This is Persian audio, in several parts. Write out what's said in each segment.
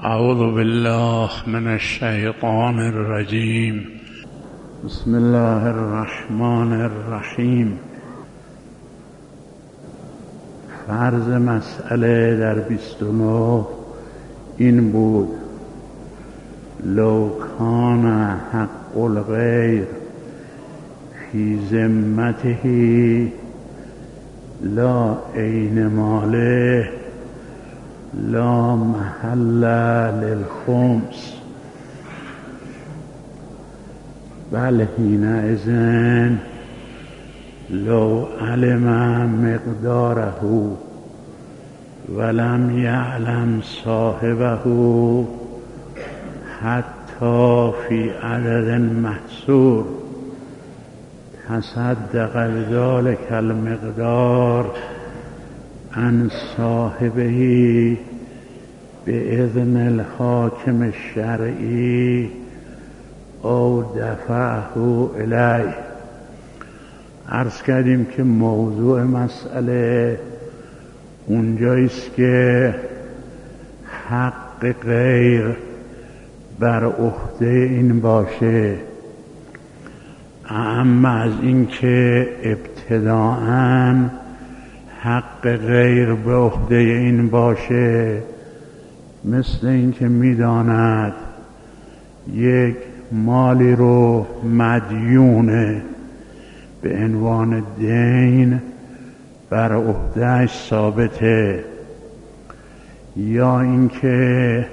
أعوذ بالله من الشيطان الرجيم. بسم الله الرحمن الرحیم. فرض مسئله در 29 این بود: لو کان حق الغیر فی ذمته لا عین ماله لا محل للخمس بل حینئذ لو علم مقداره ولم یعلم صاحبه حتی فی عدد محصور تصدق بذلک المقدار عن صاحبه بإذن الحاکم الشرعی او دفعه الیه. عرض کردیم که موضوع مسئله اونجاییست که حق غیر بر عهده این باشه، اما از این که ابتداءً حق غیر به عهده این باشه، مثل این که میداند یک مالی رو مدیونه به عنوان دین بر عهده‌اش ثابته، یا اینکه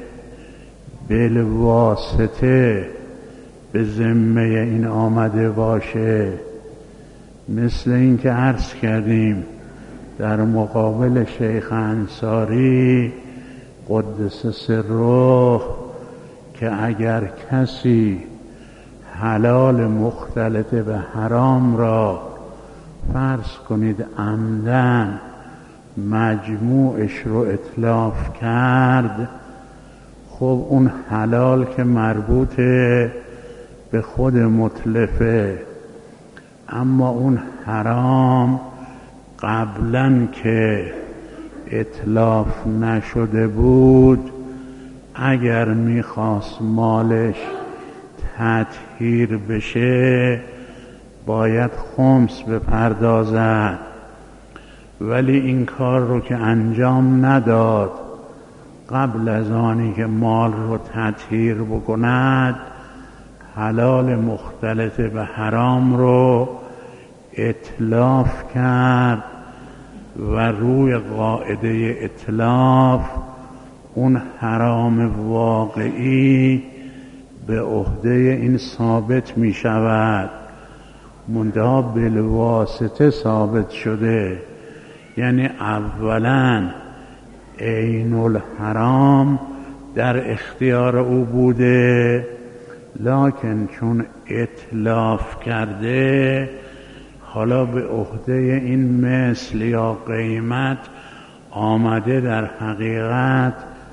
بالواسطه به ذمه این آمده باشه، مثل این که عرض کردیم در مقابل شیخ انصاری قدس سره که اگر کسی حلال مختلط به حرام را فرض کنید عمدن مجموعش رو اتلاف کرد، خب اون حلال که مربوط به خود متلفه، اما اون حرام قبلاً که اتلاف نشده بود، اگر میخواست مالش تطهیر بشه باید خمس بپردازد، ولی این کار رو که انجام نداد، قبل از آنی که مال رو تطهیر بکند حلال مختلط به حرام رو اتلاف کرد و روی قاعده اتلاف اون حرام واقعی به عهده این ثابت می شود، منتها بالواسطه ثابت شده، یعنی اولا عین الحرام در اختیار او بوده، لکن چون اتلاف کرده حالا به عهده این مثل یا قیمت آمده، در حقیقت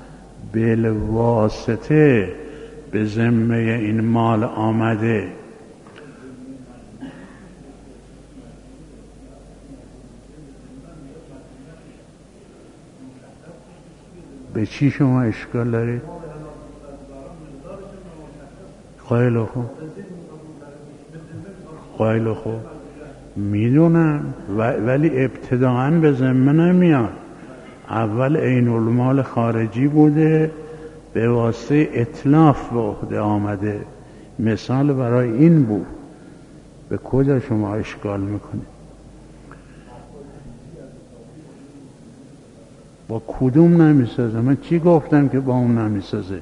بالواسطه به ذمه این مال آمده. به چی شما اشکال دارید؟ خیلی خوب، خیلی خوب، میدونم، ولی ابتداءً به ذمه نمیاد. اول عین المال خارجی بوده، به واسطه اتلاف به عهده آمده. مثال برای این بود. به کجا شما اشکال میکنید؟ با کدوم نمیسازه؟ من چی گفتم که با اون نمیسازه؟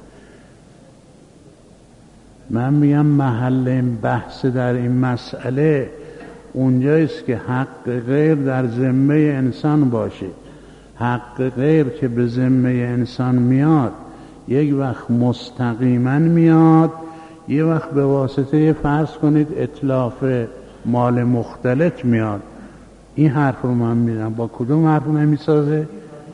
من میگم محل این بحث در این مسئله اونجاییست که حق غیر در ذمه انسان باشه. حق غیر که به ذمه انسان میاد، یک وقت مستقیما میاد، یک وقت به واسطه فرض کنید اتلاف مال مختلط میاد. این حرف رو من میدم. با کدوم حرف نمیسازه؟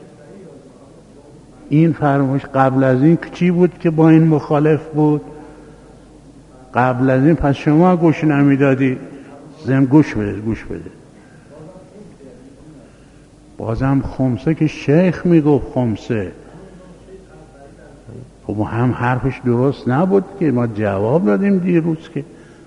این فرمایش قبل از این چی بود که با این مخالف بود؟ قبل از این پس شما گوش نمیدادی؟ گوش بده. بازم خمسه که شیخ میگفت خمسه، خب هم حرفش درست نبود که ما جواب دادیم دیروز. که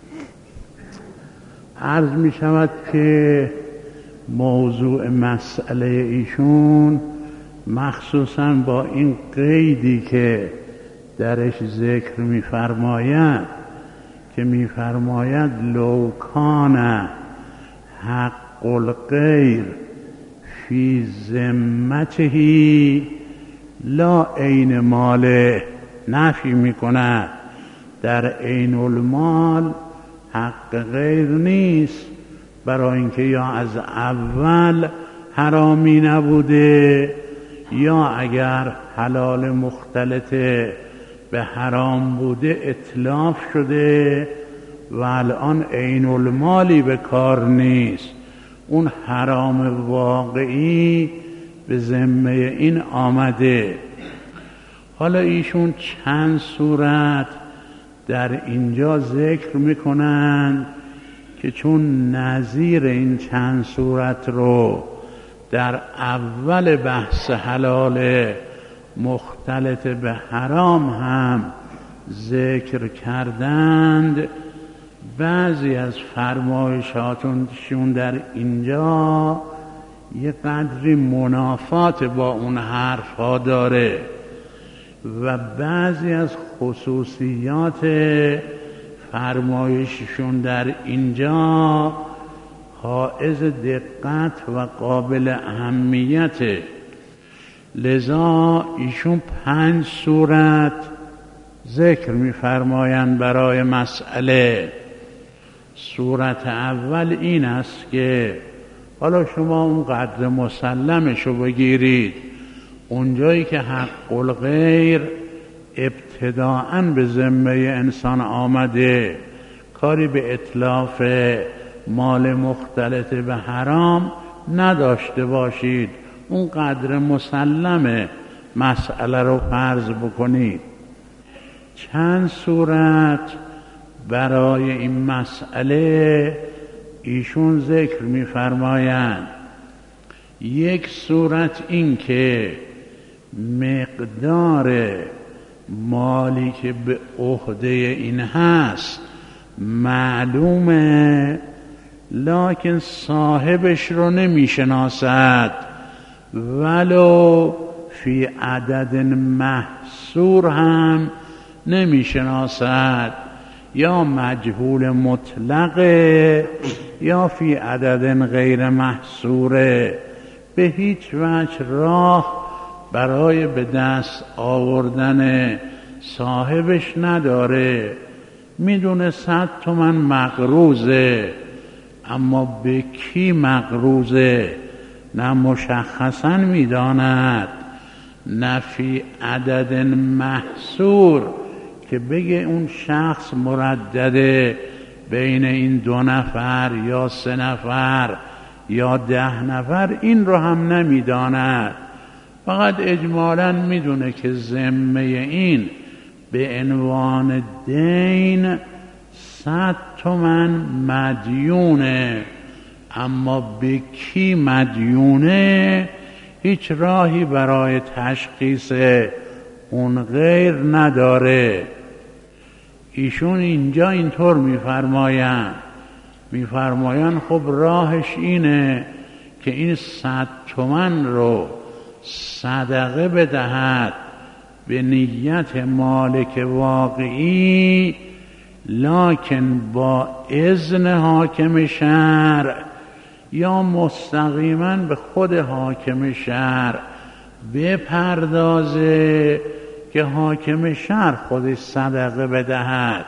عرض می شود که موضوع مسئله ایشون مخصوصا با این قیدی که درش ذکر می فرماید که می فرماید لو کان حق الغیر فی ذمته لا عین ماله، نفی می کند در عین المال حق غیر نیست، برای اینکه یا از اول حرامی نبوده یا اگر حلال مختلط به حرام بوده اتلاف شده و الان عین المالی به کار نیست، اون حرام واقعی به ذمه این آمده. حالا ایشون چند صورت در اینجا ذکر میکنند که چون نظیر این چند صورت رو در اول بحث حلال مختلط به حرام هم ذکر کردند، بعضی از فرمایشاتشون در اینجا یه قدری منافات با اون حرف ها داره و بعضی از خصوصیات فرمایششون در اینجا حائز دقت و قابل اهمیته. لذا ایشون 5 صورت ذکر می‌فرمایند برای مسئله. صورت اول این است که حالا شما اون قدر مسلمشو بگیرید، اونجایی که حق الغیر ابتداءً به ذمه انسان آمده، کاری به اتلاف مال مختلط به حرام نداشته باشید، اون قدر مسلم مسئله رو فرض بکنید. چند صورت برای این مسئله ایشون ذکر می‌فرمایند. یک صورت این که مقدار مالی که به عهده این هست معلومه، لکن صاحبش رو نمیشناسد، ولو فی عدد محصور هم نمیشناسد، یا مجهول مطلقه یا فی عدد غیر محصوره، به هیچ وجه راه برای به دست آوردن صاحبش نداره. میدونه 100 تومن مقروضه، اما به کی مقروضه نه مشخصا میداند، نه فی عدد محصور که بگه اون شخص مردده بین این 2 نفر یا 3 نفر یا 10 نفر، این رو هم نمیداند. فقط اجمالاً میدونه که ذمه این به عنوان دین 100 تومن مدیونه، اما به کی مدیونه هیچ راهی برای تشخیص اون غیر نداره. ایشون اینجا اینطور میفرمایند خب راهش اینه که این 100 تومن رو صدقه بدهد به نیت مالک واقعی، لکن با اذن حاکم شرع یا مستقیما به خود حاکم شرع بپردازه که حاکم شرع خودش صدقه بدهد.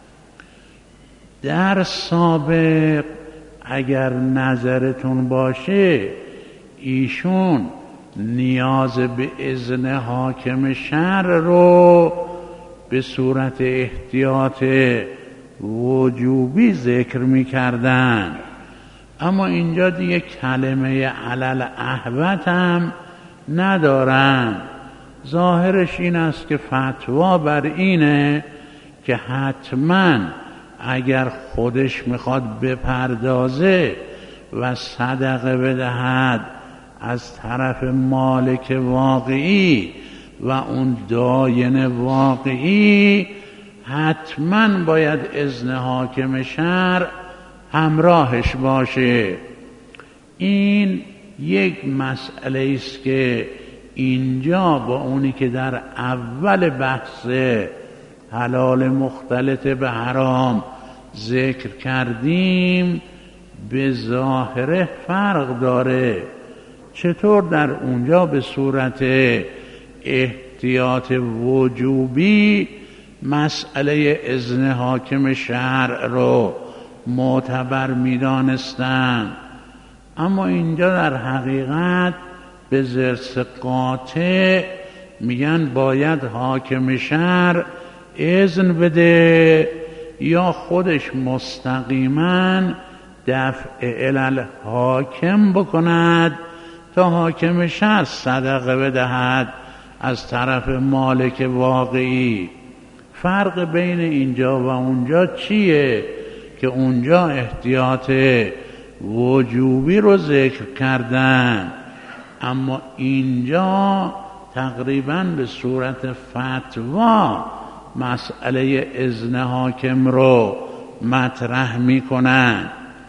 در سابق اگر نظرتون باشه ایشون نیاز به اذن حاکم شرع رو به صورت احتیاط وجوبی ذکر می‌کردن، اما اینجا دیگه کلمه علل احوط هم ندارن. ظاهرش این است که فتوا بر اینه که حتما اگر خودش میخواد بپردازه و صدقه بدهد از طرف مالک واقعی و اون داین واقعی حتما باید اذن حاکم شرع همراهش باشه. این یک مسئله است که اینجا با اونی که در اول بحث حلال مختلط به حرام ذکر کردیم به ظاهر فرق داره. چطور در اونجا به صورت احتیاط وجوبی مسئله اذن حاکم شرع رو معتبر می‌دانستند، اما اینجا در حقیقت به ضرس قاطع میگن باید حاکم شرع اذن بده یا خودش مستقیما دفع الی حاکم بکند تا حاکم شرع صدقه بدهد از طرف مالک واقعی. فرق بین اینجا و اونجا چیه؟ که اونجا احتیاط وجوبی رو ذکر کردن، اما اینجا تقریبا به صورت فتوا مسئله اذن حاکم رو مطرح میکنن.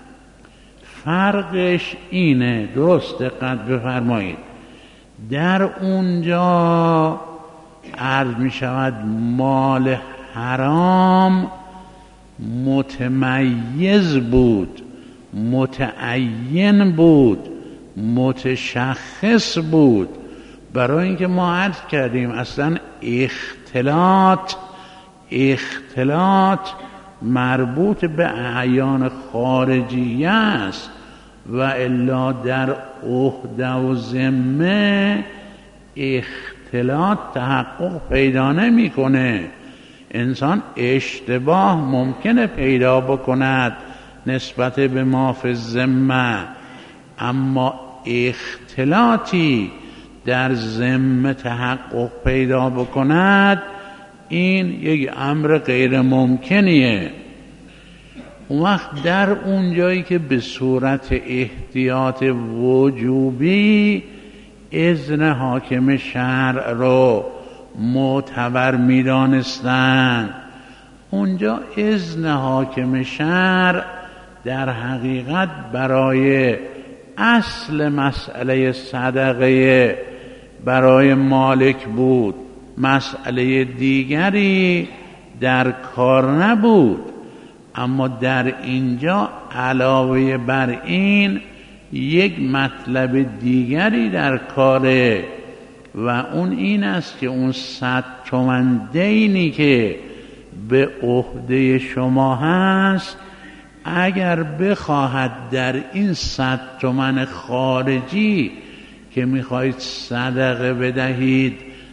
فرقش اینه، درست دقت بفرمایید، در اونجا عرض می شود مال حرام متمیز بود، متعین بود، متشخص بود. برای اینکه ما عرض کردیم اصلا اختلاط مربوط به اعیان خارجیه است و الا در عهده و ذمه اختلاط تحقق پیدا نمی‌کنه. انسان اشتباه ممکنه پیدا بکند نسبت به ما فی الذمه، اما اختلاطی در ذمه تحقق پیدا بکند این یک امر غیر ممکنیه. اون وقت در اون جایی که به صورت احتیاط وجوبی اذن حاکم شرع رو معتبر می‌دانستند، اونجا اذن حاکم شرع در حقیقت برای اصل مسئله صدقه برای مالک بود، مسئله دیگری در کار نبود. اما در اینجا علاوه بر این یک مطلب دیگری در کاره و اون این است که اون 100 تومن دینی که به عهده شما هست اگر بخواهد در این 100 تومن خارجی که میخواهید صدقه بدهید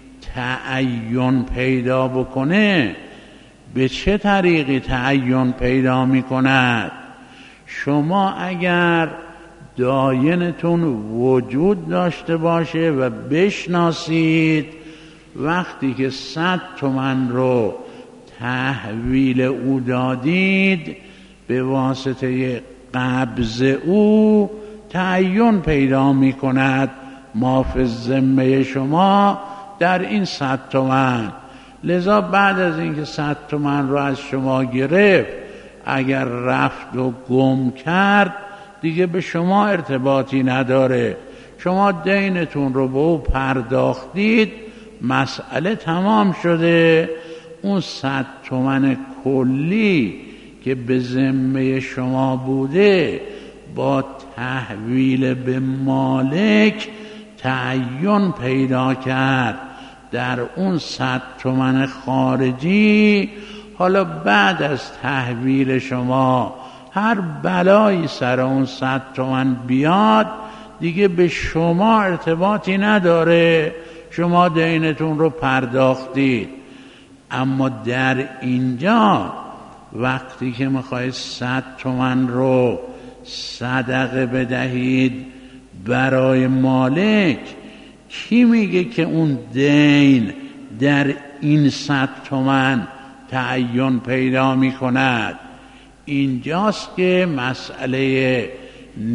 تعین پیدا بکنه، به چه طریقی تعین پیدا میکند؟ شما اگر داینتون وجود داشته باشه و بشناسید وقتی که 100 تومن رو تحویل او دادید به واسطه قبض او تعین پیدا می کند ما فی الذمه شما در این 100 تومن. لذا بعد از اینکه 100 تومن رو از شما گرفت اگر رفت و گم کرد دیگه به شما ارتباطی نداره، شما دینتون رو به او پرداختید، مسئله تمام شده. اون 100 تومن کلی که به ذمه شما بوده با تحویل به مالک تعین پیدا کرد در اون 100 تومن خارجی. حالا بعد از تحویل شما هر بلایی سر اون 100 تومن بیاد دیگه به شما ارتباطی نداره، شما دینتون رو پرداختید. اما در اینجا وقتی که میخواید 100 تومن رو صدقه بدهید برای مالک، کی میگه که اون دین در این 100 تومن تعین پیدا میکند؟ اینجاست که مسئله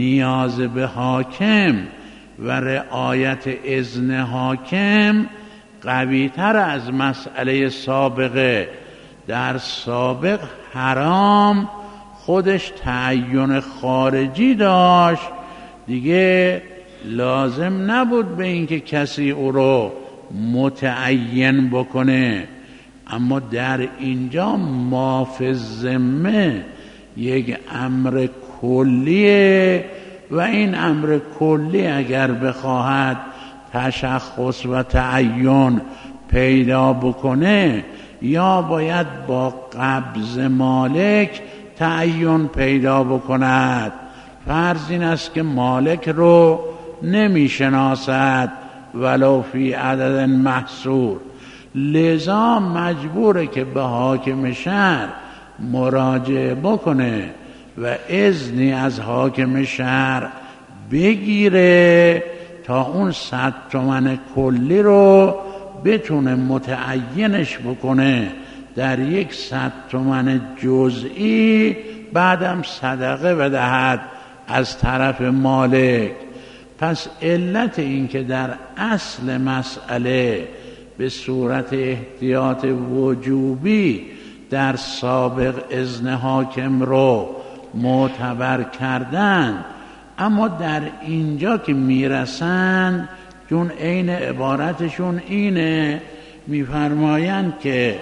نیاز به حاکم و رعایت اذن حاکم قوی‌تر از مسئله سابقه. در سابق حرام خودش تعین خارجی داشت، دیگه لازم نبود به اینکه کسی او رو متعین بکنه. اما در اینجا ما فی الذمه یک امر کلیه و این امر کلی اگر بخواهد تشخص و تعین پیدا بکنه یا باید با قبض مالک تعین پیدا بکند. فرض این است که مالک رو نمیشناسد ولو فی عدد محصور، لذا مجبوره که به حاکم شهر مراجعه بکنه و اذنی از حاکم شهر بگیره تا اون 100 تومن کلی رو بتونه متعینش بکنه در یک 100 تومن جزئی، بعدم صدقه بدهد از طرف مالک. پس علت این که در اصل مسئله به صورت احتیاط وجوبی در سابق اذن حاکم رو معتبر کردن، اما در اینجا که میرسند چون عین عبارتشون اینه، میفرمایند که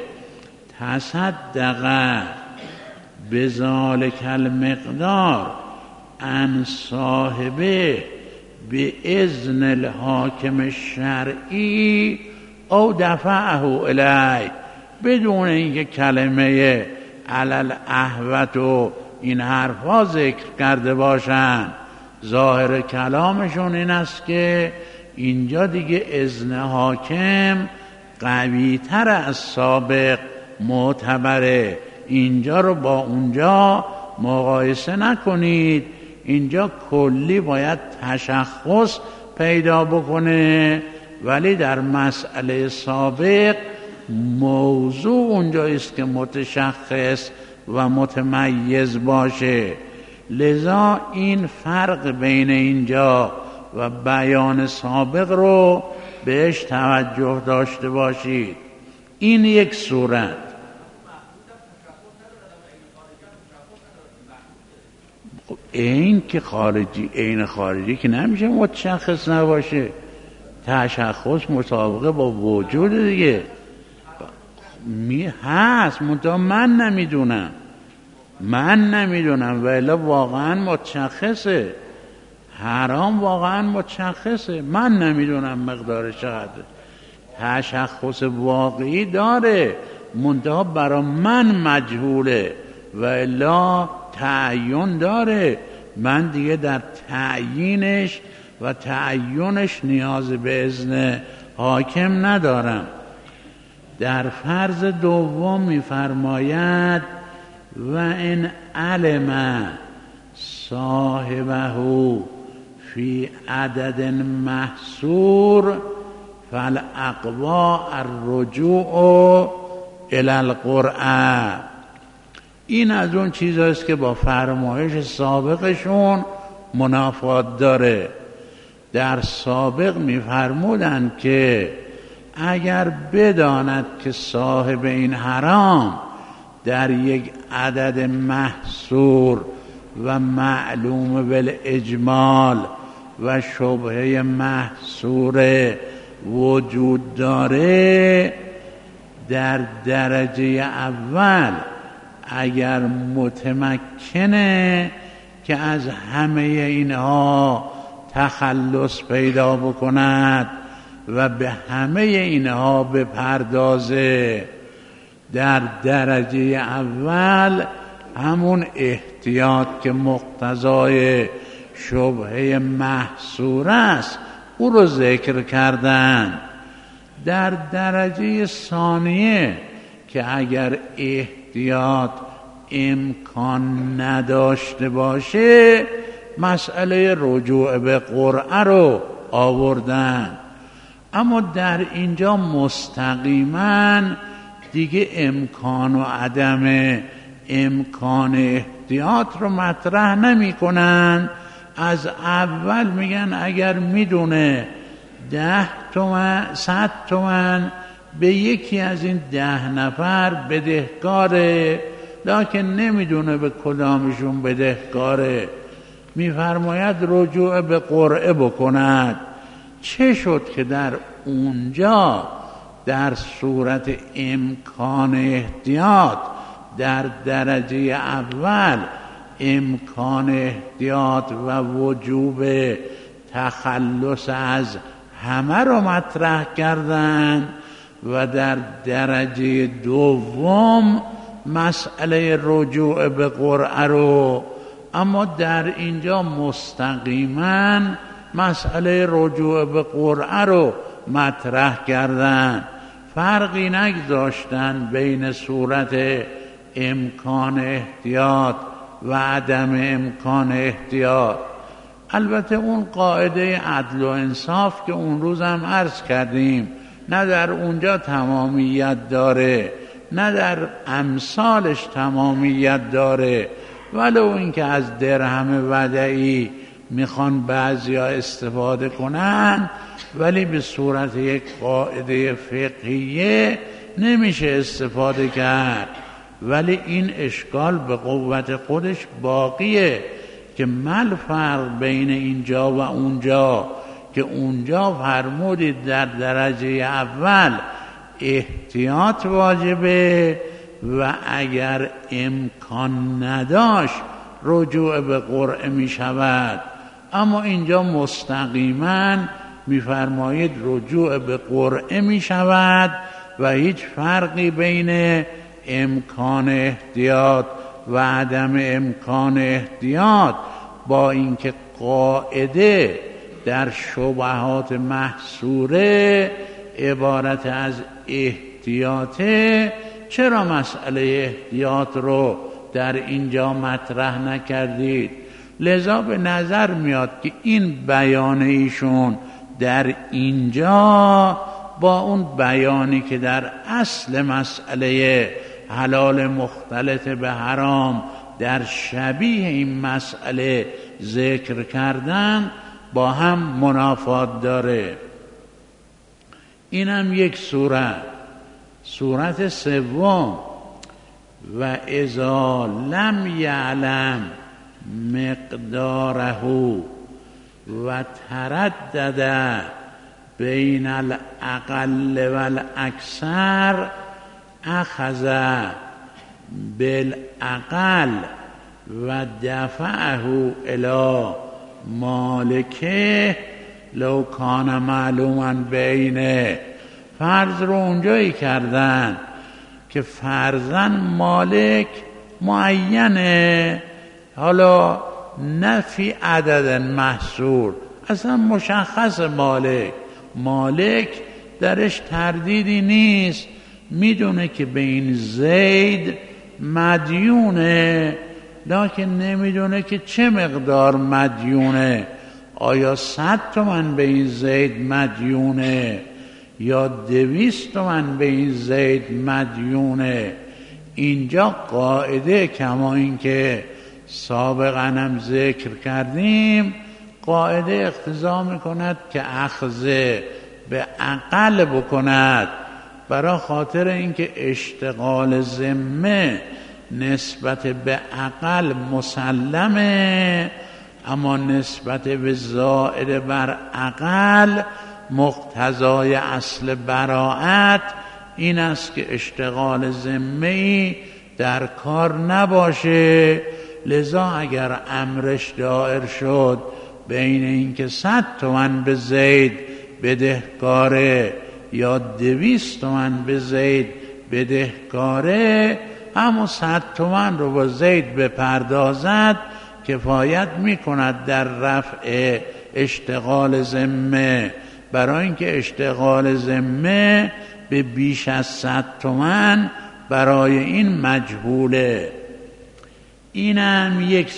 تصدق بذالک المقدار عن صاحبه به اذن الحاکم الشرعی او دفعه الی، بدون اینکه کلمه علل احوت و این حرفا ذکر کرده باشند. ظاهر کلامشون این است که اینجا دیگه اذن حاکم قوی تر از سابق معتبره، اینجا رو با اونجا مقایسه نکنید، اینجا کلی باید تشخص پیدا بکنه، ولی در مسئله سابق موضوع اونجاییست که متشخص و متمیز باشه. لذا این فرق بین اینجا و بیان سابق رو بهش توجه داشته باشید. این یک صورت. این که خارجی، عین خارجی که نمیشه متشخص نباشه، تشخص مطابقه با وجود دیگه هست، من نمیدونم و الا واقعا متشخصه. حرام واقعا متشخصه، من نمیدونم مقدار چقدر، تشخص واقعی داره منتها برای من مجهوله و الا تعین داره، من دیگه در تعیینش و تعینش نیاز به اذن حاکم ندارم. در فرض دوم می‌فرماید و ان علم صاحبه فی عدد محصور فالاقوا الرجوع الی القرآن. این از اون چیزاست که با فرمایش سابقشون منافات داره. در سابق می‌فرمودند که اگر بداند که صاحب این حرام در یک عدد محصور و معلوم بالاجمال و شبهه محصور وجود داره، در درجه اول اگر متمکنه که از همه اینها تخلص پیدا بکند و به همه اینها بپردازه، در درجه اول همون احتیاط که مقتضای شبهه محصور است او رو ذکر کردن. در درجه ثانیه که اگر احتیاط امکان نداشته باشه مسئله رجوع به قرعه رو آوردن، اما در اینجا مستقیما دیگه امکان و عدم امکان احتیاط رو مطرح نمی کنن. از اول میگن اگر میدونه 10 تومن 100 تومن به یکی از این 10 نفر بدهکاره، لکن نمیدونه به کدامشون بدهکاره. میفرماید رجوع به قرعه بکند. چه شد که در اونجا در صورت امکان احتیاط در درجه اول امکان احتیاط و وجوب تخلص از همه رو مطرح کردند و در درجه دوم مسئله رجوع به قرعه رو، اما در اینجا مستقیما مسئله رجوع به قرعه رو مطرح کردن، فرقی نگذاشتن بین صورت امکان احتیاط و عدم امکان احتیاط. البته اون قاعده عدل و انصاف که اون روز هم عرض کردیم نه در اونجا تمامیت داره نه در امثالش تمامیت داره، ولو اینکه از درهم ودعی میخوان بعضیا استفاده کنن، ولی به صورت یک قاعده فقهیه نمیشه استفاده کرد. ولی این اشکال به قوت خودش باقیه که مل فرق بین اینجا و اونجا، که اونجا فرمودید در درجه اول احتیاط واجبه و اگر امکان نداشت رجوع به قرعه می شود، اما اینجا مستقیما میفرمایید رجوع به قرعه می شود و هیچ فرقی بین امکان احتیاط و عدم امکان احتیاط، با اینکه قاعده در شبهات محصوره عبارت از احتیاطه، چرا مسئله احتیاط رو در اینجا مطرح نکردید؟ لذا به نظر میاد که این بیان ایشون در اینجا با اون بیانی که در اصل مسئله حلال مختلط به حرام در شبیه این مسئله ذکر کردن با هم منافات داره. این هم یک صورت سوم، و اذا لم یعلم مقداره و تردد بین الاقل والاکثر اخذ بالاقل و دفعه الی مالکه لو کان معلوما بینه. فرض رو اونجایی کردن که فرضاً مالک معینه، حالا نه فی عدد محصور، اصلا مشخص مالک درش تردیدی نیست، میدونه که به این زید مدیونه، لکن نمیدونه که چه مقدار مدیونه، آیا 100 تومن به این زید مدیونه یا 200 تومن به این زید مدیونه. اینجا قاعده کما این که سابقا هم ذکر کردیم، قاعده اقتضا میکند که اخذ به اقل بکند، برای خاطر اینکه اشتغال ذمه نسبت به اقل مسلمه، اما نسبت به زائد بر اقل مقتضای اصل براءت این است که اشتغال ذمه‌ای در کار نباشه. لذا اگر امرش دائر شد بین اینکه 100 تومن به زید بدهکاره یا 200 تومن به زید بدهکاره، همون 100 تومن رو با زید بپردازد کفایت میکند در رفع اشتغال ذمه، برای اینکه اشتغال ذمه به بیش از 100 تومن برای این مجهوله. اینم یک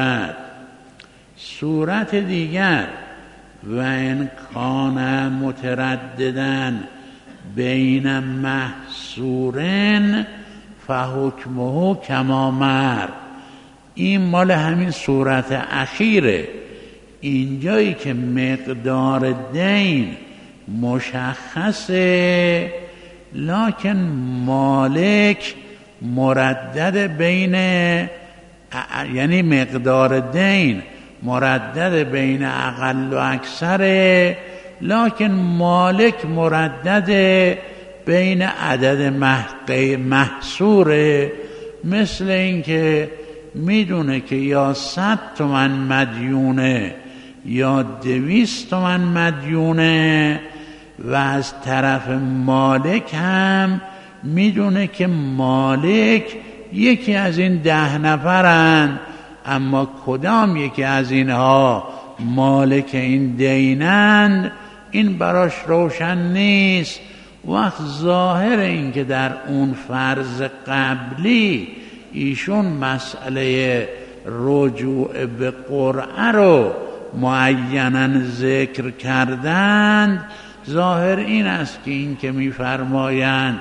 صورت دیگر، و ان کان مترددن بین محصورن فحکمه کما مر. این مال همین صورت اخیره، اینجایی که مقدار دین مشخصه، لکن مالک مردد بین، یعنی مقدار دین مردد بین اقل و اکثره، لکن مالک مردد بین عدد محصوره. مثل این که میدونه که یا 100 تومن مدیونه یا 200 تومن مدیونه، و از طرف مالک هم میدونه که مالک یکی از این 10 نفرن، اما کدام یکی از اینها مالک این دینند این براش روشن نیست. وقت ظاهر این که در اون فرض قبلی ایشون مسئله رجوع به قرعه رو معیناً ذکر کردند، ظاهر این است که این که می‌فرمایند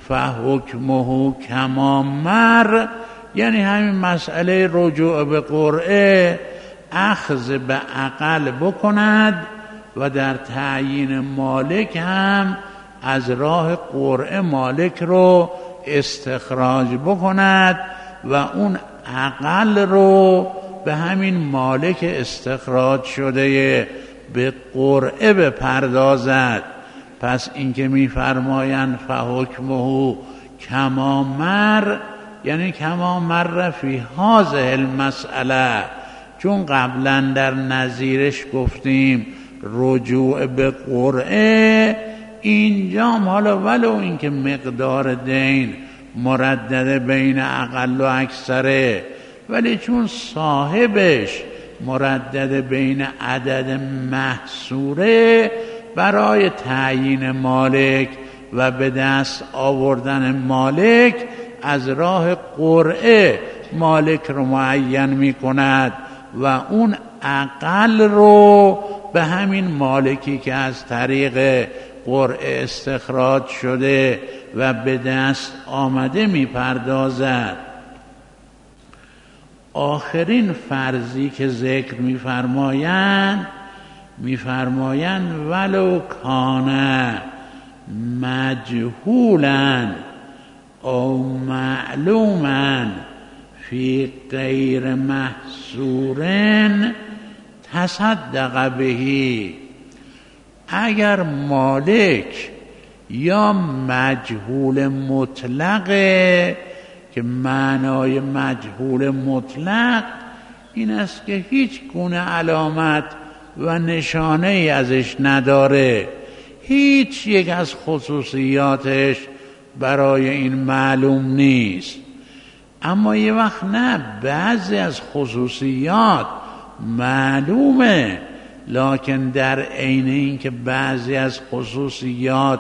فحکمه کما مر، یعنی همین مسئله رجوع به قرعه اخذ به عقل بکند و در تعیین مالک هم از راه قرعه مالک رو استخراج بکند و اون عقل رو به همین مالک استخراج شده به قرعه بپردازد. پس اینکه می‌فرمایند فحکمه کما مر، یعنی کما مر فی هذه المسئله، چون قبلا در نظیرش گفتیم رجوع به قرعه، اینجام حالا ولو اینکه مقدار دین مردد بین اقل و اکثره، ولی چون صاحبش مردد بین عدد محصوره، برای تعیین مالک و به دست آوردن مالک از راه قرعه مالک رو معین می کند و اون عقل رو به همین مالکی که از طریق قرعه استخراج شده و به دست آمده می پردازد. آخرین فرضی که ذکر می‌فرمایند ولو کان مجهولا او معلوما فی غیر محصور تصدق بهی، اگر مالک یا مجهول مطلقه، که معنای مجهول مطلق این است که هیچ گونه علامت و نشانه ای ازش نداره، هیچ یک از خصوصیاتش برای این معلوم نیست. اما یه وقت نه، بعضی از خصوصیات معلومه، لکن در عین این که بعضی از خصوصیات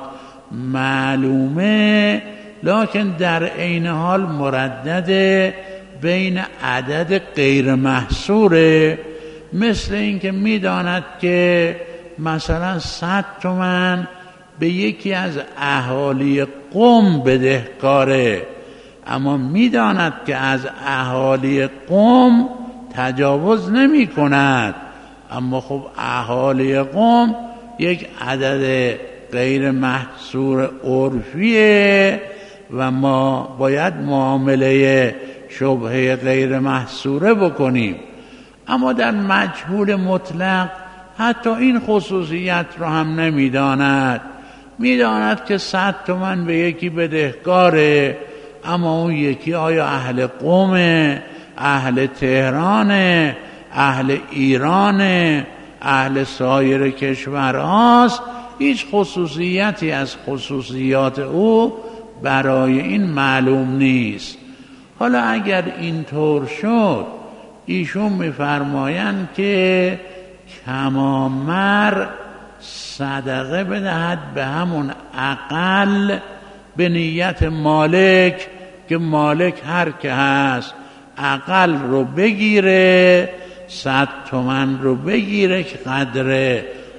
معلومه، لکن در عین حال مردد بین عدد غیر محصوره. مثل این که میداند که مثلا 100 تومن به یکی از اهالی قم بدهکاره، اما میداند که از اهالی قم تجاوز نمی کند، اما خب اهالی قم یک عدد غیر محصور عرفیه و ما باید معامله شبهه غیر محصوره بکنیم. اما در مجهول مطلق حتی این خصوصیت رو هم نمیداند، میداند که 100 تومن به یکی بدهکاره، اما اون یکی آیا اهل قومه، اهل تهرانه، اهل ایرانه، اهل سایر کشورهاست، هیچ خصوصیتی از خصوصیات او برای این معلوم نیست. حالا اگر اینطور شد، ایشون میفرمایند که کما مر صدقه بدهد به همون اقل به نیت مالک، که مالک هر که هست اقل رو بگیره، 100 تومن رو بگیره که قدر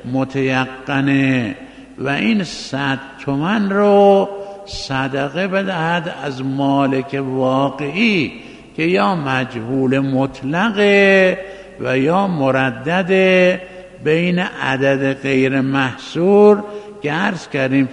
متیقنه و این 100 تومن رو صدقه بدهد از مالک واقعی که یا مجهول مطلقه و یا مردد بین عدد غیر محصور که عرض کردیم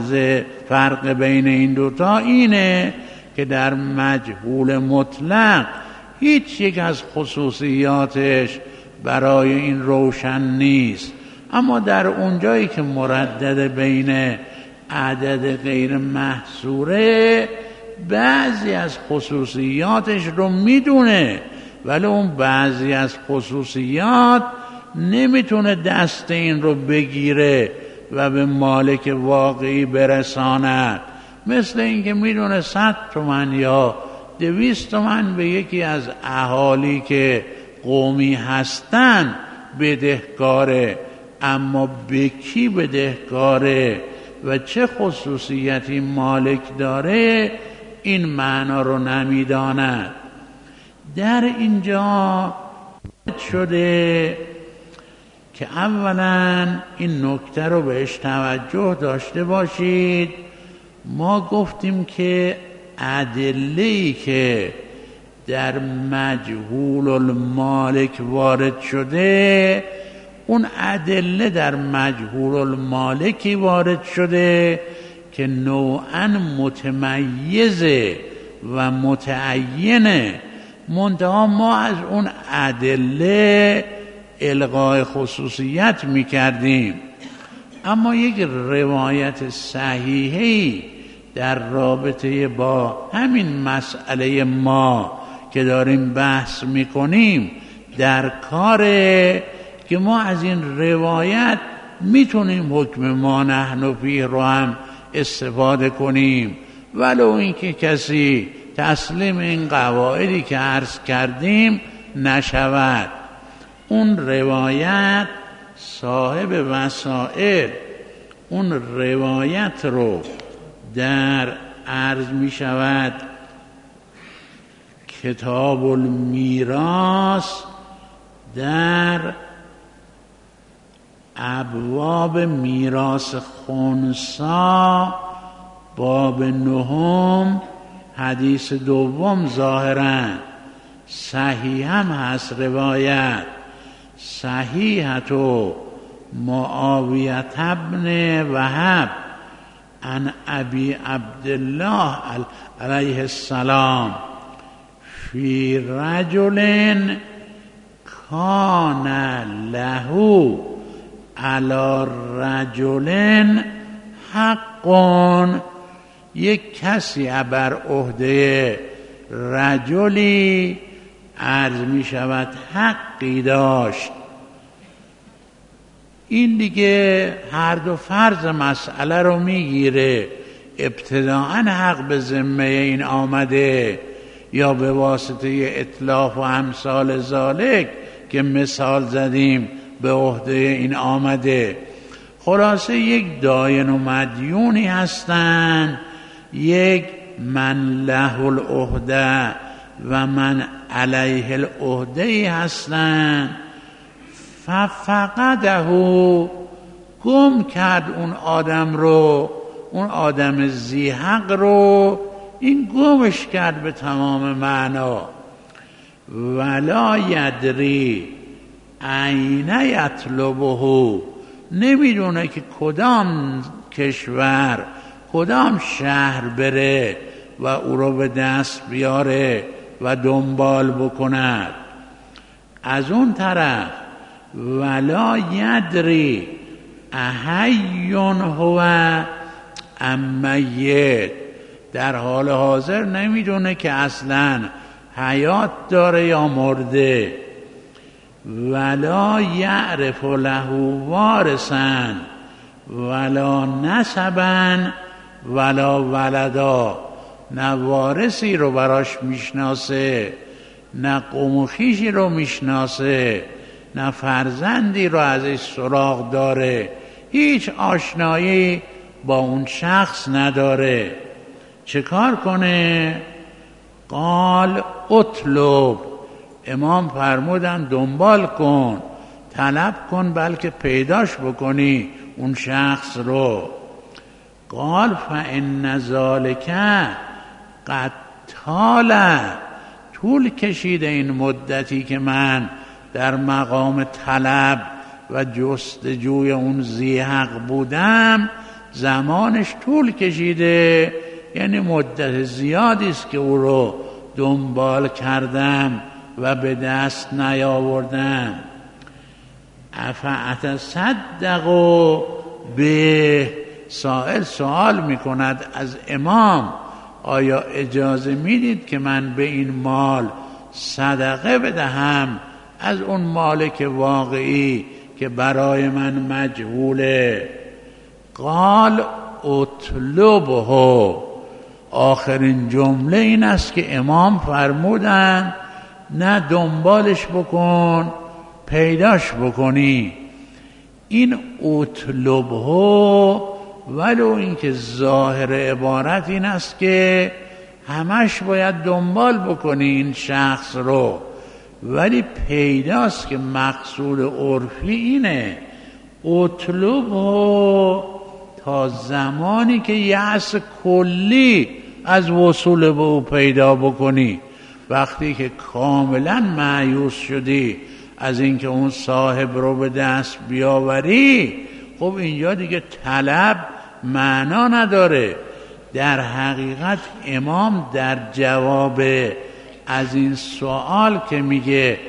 فرق بین این دوتا اینه که در مجهول مطلق هیچ یک از خصوصیاتش برای این روشن نیست، اما در اونجایی که مردد بین عدد غیر محصوره بعضی از خصوصیاتش رو میدونه، ولی اون بعضی از خصوصیات نمیتونه دست این رو بگیره و به مالک واقعی برساند. مثل اینکه میدونه 100 تومن یا 200 تومن به یکی از اهالی که قومی هستن بدهکاره، اما به کی بدهکاره و چه خصوصیتی مالک داره این معنا رو نمیداند. در اینجا شده که اولا این نکته رو بهش توجه داشته باشید. ما گفتیم که ادله‌ای که در مجهول المالک وارد شده، اون ادله در مجهول المالکی وارد شده که نوعاً متمیزه و متعینه، منتها ما از اون ادله الغای خصوصیت میکردیم. اما یک روایت صحیحی در رابطه با همین مسئله ما که داریم بحث میکنیم در کاره که ما از این روایت میتونیم حکم ما نحن فیه رو هم استفاده کنیم، ولو اینکه کسی تسلیم این قواعدی که عرض کردیم نشود. اون روایت صاحب وسائل اون روایت رو در عرض می شود کتاب المیراث در ابواب میراث خنثی باب 9 حدیث 2 ظاهرا صحیح هم هست. روایت صحیحت و معاویه ابن وهب عن ابی عبدالله علیه السلام فی رجل کان له علی رجل حق، یک کسی بر عهده رجلی عرض می شود حقی داشت. این دیگه هر دو فرض مسئله رو میگیره، ابتداءً حق به ذمه این آمده یا به واسطه اتلاف و امثال ذالک که مثال زدیم به عهده این آمده. خلاصه یک داین و مدیونی هستن، یک من له العهده و من علیه العهده هستن. ففقده گم کرد اون آدم رو، اون آدم ذی حق رو این گمش کرد به تمام معنا. ولا یدری این یطلبه، نمیدونه که کدام کشور کدام شهر بره و او رو به دست بیاره و دنبال بکند. از اون طرف ولا یدری احیون هو ام میت، در حال حاضر نمیدونه که اصلا حیات داره یا مرده. ولا یعرف له وارثا ولا نسبا ولا ولدا، نه وارثی رو براش میشناسه، نه قوم و خویشی رو میشناسه، نه فرزندی رو ازش سراغ داره، هیچ آشنایی با اون شخص نداره. چه کار کنه؟ قال اطلب، امام فرمودن دنبال کن، طلب کن، بلکه پیداش بکنی اون شخص رو. قال فإن ذلک قد طال، طول کشیده این مدتی که من در مقام طلب و جستجوی اون ذی‌حق بودم زمانش طول کشیده، یعنی مدت زیادی است که او رو دنبال کردم و به دست نیاوردم. افاتصدق به، سائل سوال میکند از امام آیا اجازه میدید که من به این مال صدقه بدهم از اون مالک واقعی که برای من مجهوله؟ قال اطلبه. آخرین جمله این است که امام فرمودند نه دنبالش بکن، پیداش بکنی. این اطلبه ولو اینکه ظاهر عبارت این است که همش باید دنبال بکنی این شخص رو، ولی پیداست که مقصود عرفی اینه اطلبه تا زمانی که یأس کلی از وصول به او پیدا بکنی. وقتی که کاملا مایوس شدی از اینکه اون صاحب رو به دست بیاوری، خب اینجا دیگه طلب معنا نداره. در حقیقت امام در جواب از این سوال که میگه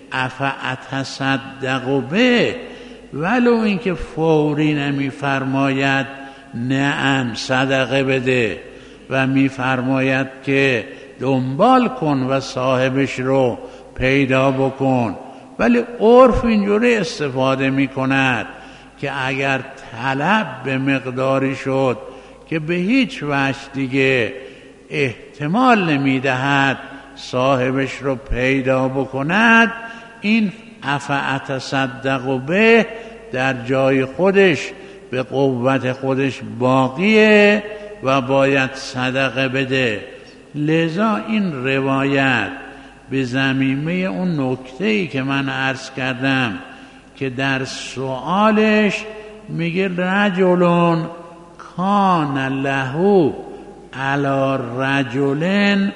افاتصدق به، ولو اینکه فوری نمیفرماید نعم صدقه بده و میفرماید که دنبال کن و صاحبش رو پیدا بکن، ولی عرف اینجوری استفاده میکند که اگر طلب به مقداری شد که به هیچ وجه دیگه احتمال نمیدهد صاحبش رو پیدا بکند، این افاتصدق به در جای خودش به قوت خودش باقیه و باید صدقه بده. لذا این روایت به ضمیمه اون نکته‌ای که من عرض کردم که در سوالش میگه رجل کان له علی رجل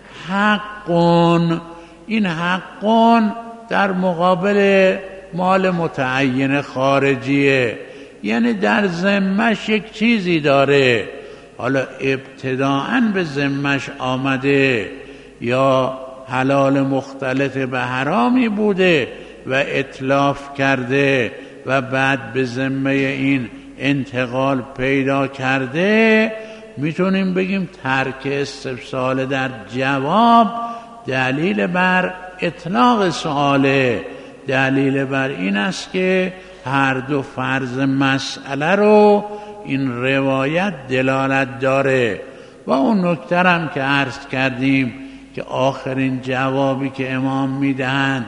حقون، این حقون در مقابل مال متعین خارجیه، یعنی در ذمش یک چیزی داره، حالا ابتداءً به ذمش آمده یا حلال مختلط به حرامی بوده و اتلاف کرده و بعد به ذمه این انتقال پیدا کرده، میتونیم بگیم ترک استفسال در جواب دلیل بر اطلاق سؤاله، دلیل بر این است که هر دو فرض مسئله رو این روایت دلالت داره. و اون نکته هم که عرض کردیم که آخرین جوابی که امام میدهند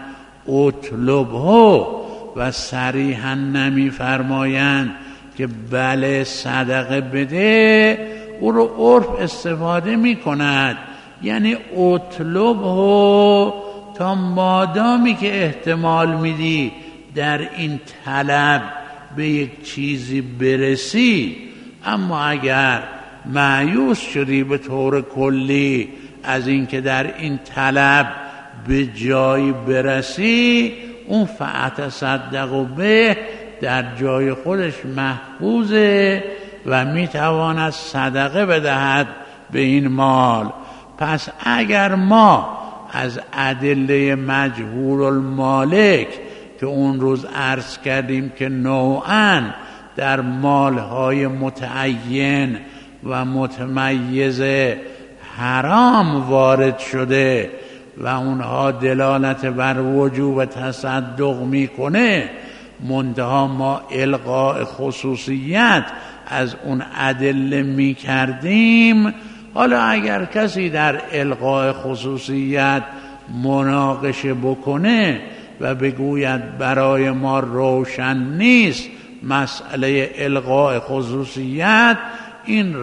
اطلبه و صریحا نمیفرمایند که بله صدقه بده، او رو عرف استفاده میکند، یعنی اطلبه تا مادامی که احتمال میدی در این طلب به یک چیزی برسی. اما اگر مایوس شدی به طور کلی از اینکه در این طلب به جایی برسی، اون فاتصدق به در جای خودش محفوظه و میتواند صدقه بدهد به این مال. پس اگر ما از ادله مجهول المالک که اون روز عرض کردیم که نوعاً در مالهای متعین و متمیز حرام وارد شده و اونها دلالت بر وجوب تصدق میکنه، منتها ما الغاء خصوصیت از اون ادله میکردیم، حالا اگر کسی در الغاء خصوصیت مناقشه بکنه و بگوید برای ما روشن نیست مسئله الغاء خصوصیت، این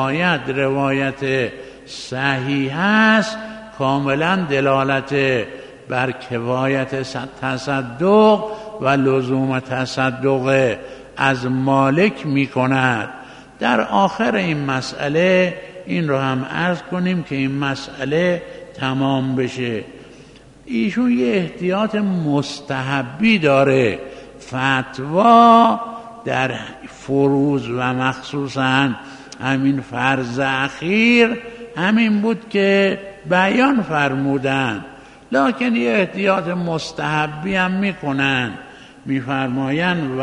روایت صحیح است، کاملا دلالت بر کفایت تصدق و لزوم تصدق از مالک می کند. در آخر این مسئله این رو هم عرض کنیم که این مسئله تمام بشه. ایشون یه احتیاط مستحبی داره فتوا در فروض و مخصوصا همین فرض اخیر همین بود که بیان فرمودن، لکن یه احتیاط مستحبی هم میکنن، میفرماین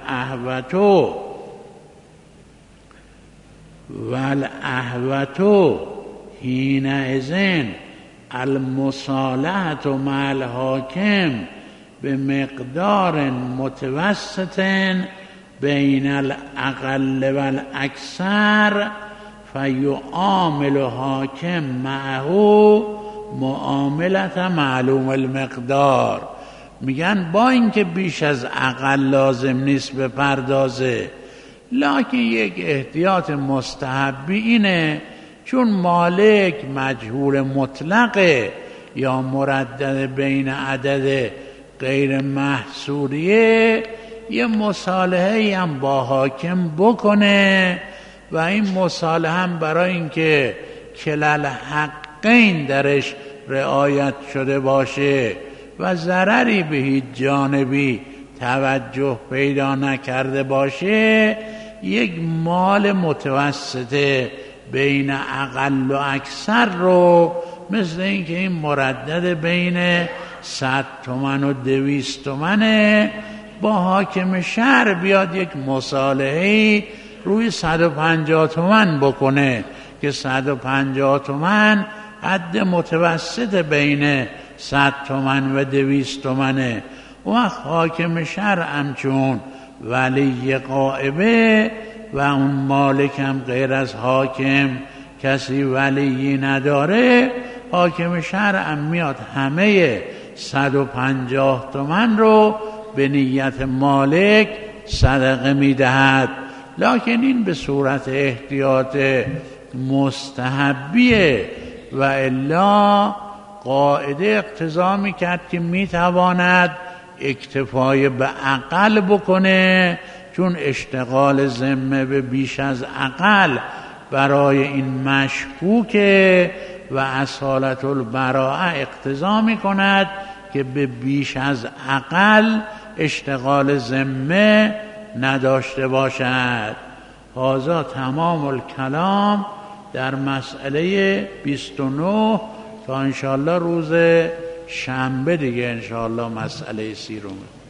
والاحوتو حینئذ المصالحة مع الحاکم به مقدار متوسط بین الاقل و الاکثر فیعامل حاکم معه معاملت معلوم المقدار. میگن با اینکه بیش از اقل لازم نیست بپردازه، لکن یک احتیاط مستحبی اینه چون مالک مجهول مطلقه یا مردد بین عدد غیر محصوریه، یه مصالحه هم با حاکم بکنه و این مصالحه هم برای اینکه کلل حقین درش رعایت شده باشه و ضرری به هیچ جانبی توجه پیدا نکرده باشه، یک مال متوسطه بین اقل و اکثر رو مثل اینکه این مردد بین 100 تومن و 200 تومنه با حاکم شهر بیاد یک مصالحه‌ای روی 150 تومن بکنه که 150 تومن حد متوسط بین 100 تومن و 200 تومنه. و حاکم شهر همچون ولی غائبه و اون مالک هم غیر از حاکم کسی ولی نداره، حاکم شهر هم میاد همه 150 تومن رو به نیت مالک صدقه میدهد، لکن این به صورت احتیاط مستحبیه و الا قاعده اقتضا میکرد که میتواند اکتفای به اقل بکنه، چون اشتغال ذمه به بیش از اقل برای این مشکوکه و اصالت البراءه اقتضا میکند که به بیش از اقل اشتغال ذمه نداشته باشد. هذا تمام الکلام در مسئله 29 تا انشاءالله روز شنبه دیگه انشاءالله مسئله 30 رو